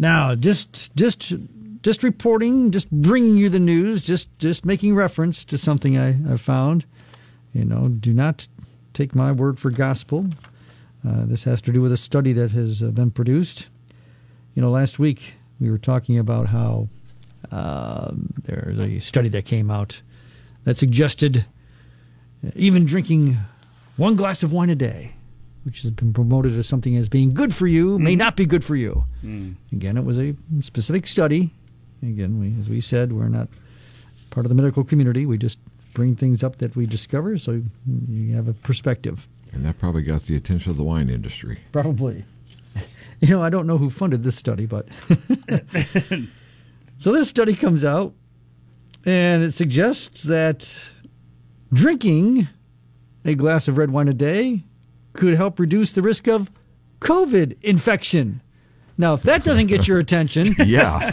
Now, just reporting, just bringing you the news, just making reference to something I found. Do not take my word for gospel. This has to do with a study that has been produced. Last week we were talking about how there's a study that came out that suggested even drinking one glass of wine a day, which has been promoted as something as being good for you, may not be good for you. Again, it was a specific study. Again, as we said, we're not part of the medical community. We just bring things up that we discover, so you have a perspective. And that probably got the attention of the wine industry. Probably. I don't know who funded this study, but... So this study comes out, and it suggests that drinking a glass of red wine a day could help reduce the risk of COVID infection. Now, if that doesn't get your attention... Yeah.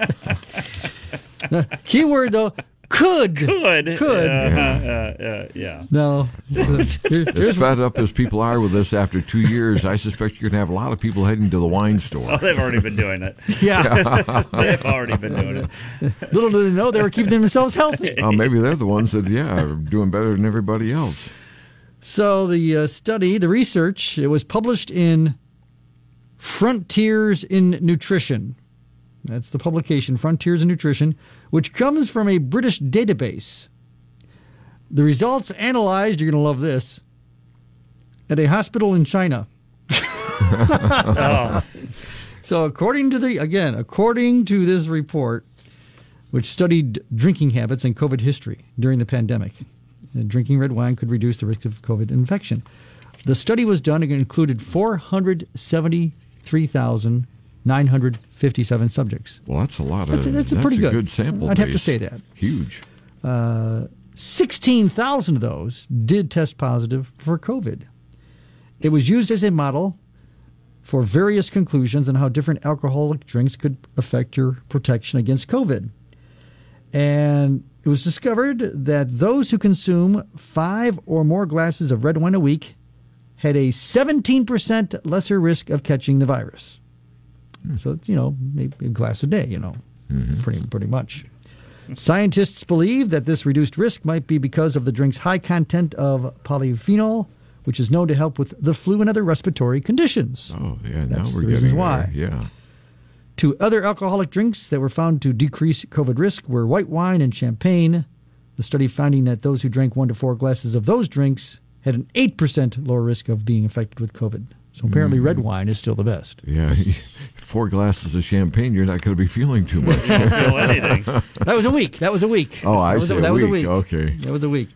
Keyword, though, could. Yeah. No. As fed up as people are with this after 2 years, I suspect you're going to have a lot of people heading to the wine store. Oh, they've already been doing it. Yeah. They've already been doing it. Little do they know they were keeping themselves healthy. Oh, maybe they're the ones that, are doing better than everybody else. So the study, the research, it was published in Frontiers in Nutrition. That's the publication, Frontiers in Nutrition, which comes from a British database. The results analyzed, you're going to love this, at a hospital in China. Oh. So according to this report, which studied drinking habits and COVID history during the pandemic, drinking red wine could reduce the risk of COVID infection. The study was done and included 473,957 subjects. Well, that's a lot of. That's a pretty good sample. I'd base. have to say that. Huge. 16,000 of those did test positive for COVID. It was used as a model for various conclusions on how different alcoholic drinks could affect your protection against COVID. And it was discovered that those who consume 5 or more glasses of red wine a week had a 17% lesser risk of catching the virus. So it's, maybe a glass a day, pretty much. Scientists believe that this reduced risk might be because of the drink's high content of polyphenol, which is known to help with the flu and other respiratory conditions. Oh, yeah. That's now we're the reasons getting why. there. Yeah. 2 other alcoholic drinks that were found to decrease COVID risk were white wine and champagne. The study finding that those who drank 1 to 4 glasses of those drinks had an 8% lower risk of being infected with COVID. So apparently red wine is still the best. Yeah. 4 glasses of champagne, you're not going to be feeling too much. I don't feel anything. That was a week. Oh, I see. That was a week. Okay. That was a week.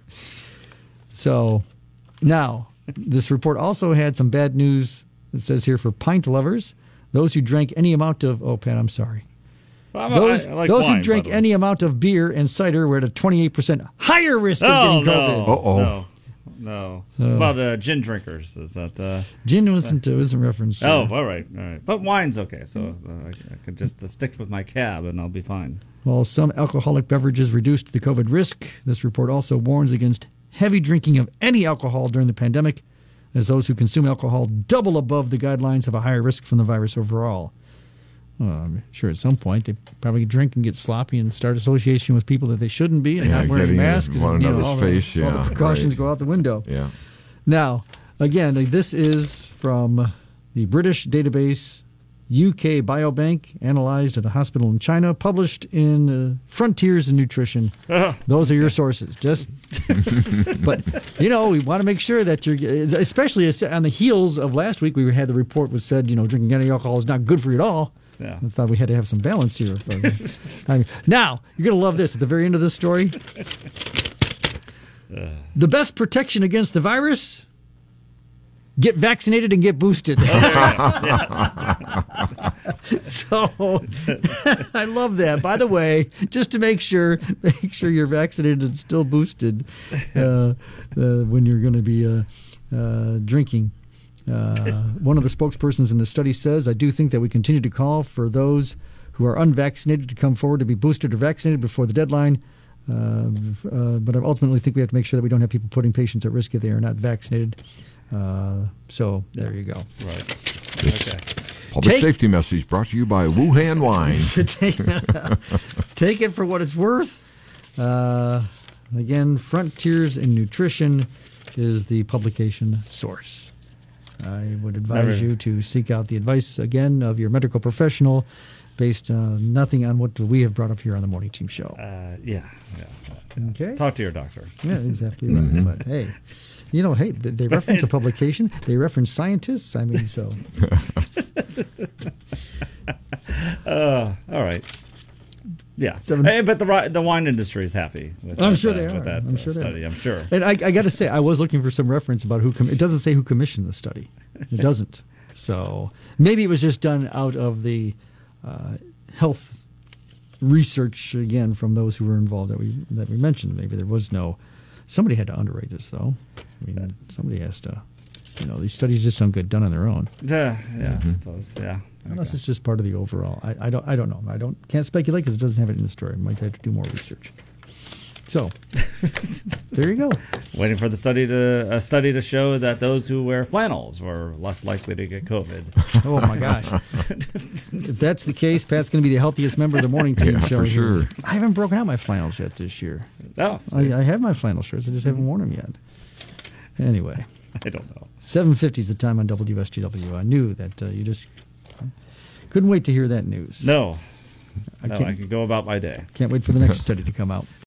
So now, this report also had some bad news. It says here for pint lovers, those who drank any amount of, Pat, I'm sorry. Well, Those I like who wine, drank by the way. any amount of beer and cider were at a 28% higher risk of getting COVID. Uh-oh. No. So- What about gin drinkers? Is that... Gin wasn't a reference to. Oh, all right. But wine's okay, so I could just stick with my cab and I'll be fine. While some alcoholic beverages reduced the COVID risk, this report also warns against heavy drinking of any alcohol during the pandemic, as those who consume alcohol double above the guidelines have a higher risk from the virus overall. Well, I'm sure at some point they probably drink and get sloppy and start association with people that they shouldn't be and not wearing getting masks. in one another's all face. all the precautions go out the window. Yeah. Now, again, this is from the British database UK Biobank, analyzed at a hospital in China, published in Frontiers in Nutrition. Those are your sources. But, we want to make sure that you're, especially on the heels of last week, we had the report was said, drinking any alcohol is not good for you at all. Yeah. I thought we had to have some balance here. Now, you're going to love this at the very end of this story. The best protection against the virus? Get vaccinated and get boosted. So I love that. By the way, just to make sure you're vaccinated and still boosted when you're going to be drinking. One of the spokespersons in the study says, I do think that we continue to call for those who are unvaccinated to come forward to be boosted or vaccinated before the deadline. But I ultimately think we have to make sure that we don't have people putting patients at risk if they are not vaccinated. So there you go. Right. Okay. Public safety message brought to you by Wuhan Wine. Take it for what it's worth. Again, Frontiers in Nutrition is the publication source. I would advise you to seek out the advice, again, of your medical professional based nothing on what we have brought up here on the Morning Team Show. Yeah. Okay. Talk to your doctor. Yeah, exactly right. But hey, they reference a publication. They reference scientists. I mean, so. All right. Yeah. But the wine industry is happy with I'm that, sure they are. with that I'm sure study. they are. I'm sure. And I got to say, I was looking for some reference about who. It doesn't say who commissioned the study. It doesn't. So maybe it was just done out of the health research again from those who were involved that we mentioned. Maybe there was no. Somebody had to underwrite this, though. I mean, somebody has to. These studies just don't get done on their own. I suppose. Yeah. Unless it's just part of the overall. I don't know. Can't speculate because it doesn't have it in the story. Might have to do more research. So, there you go. Waiting for the study to show that those who wear flannels were less likely to get COVID. Oh my gosh! If that's the case, Pat's going to be the healthiest member of the Morning Team Show. For sure. I haven't broken out my flannels yet this year. Oh, I have my flannel shirts. I just haven't worn them yet. Anyway, I don't know. 7:50 is the time on WSGW. I knew that you just couldn't wait to hear that news. No, I can go about my day. Can't wait for the next study to come out.